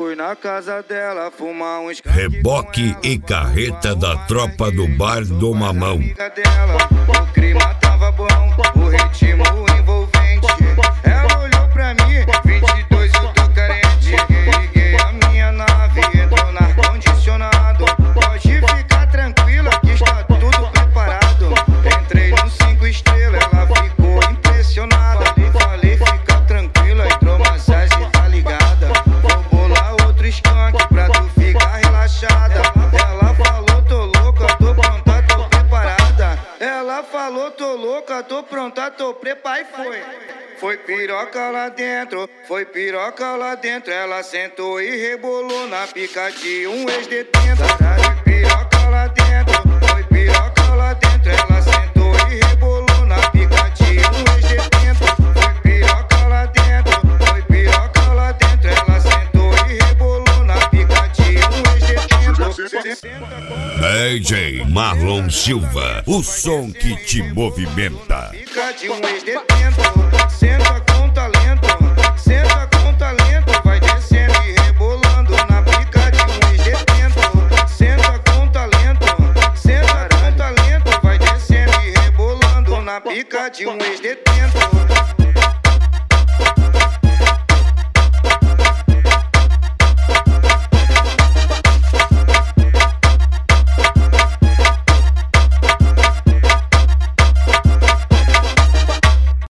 fui na casa dela fumar uns Reboque e carreta da tropa do bar do Mamão. O clima tava bom, o ritmo envolvente. Ela olhou pra mim, 22 eu tô carente. Liguei a minha nave, entrou no ar-condicionado. Pode ficar tranquila que está tudo preparado. Entrei no 5 estrelas, ela ficou impressionada. Falei, fica tranquila, hidromassagem tá ligada. Vou bolar outro skunk pra tu ficar relaxada. Ela falou, tô louca, tô pronta, tô preparada. Ela falou, tô louca, tô pronta, tô preparada e foi. Foi piroca lá dentro, foi piroca lá dentro. Ela sentou e rebolou na pica de um ex-detento. Foi piroca lá dentro, foi piroca lá dentro. Ela sentou e rebolou na pica de um ex-detento. Foi piroca lá dentro, foi piroca lá dentro. Ela sentou e rebolou na pica de um ex-detento. DJ Marlon Silva, o som que te movimenta. Pica de um ex-detento, senta com talento, senta com talento, vai descendo e rebolando na pica de um ex-detento. Senta com talento, senta com talento, vai descendo e rebolando na pica de um ex-detento.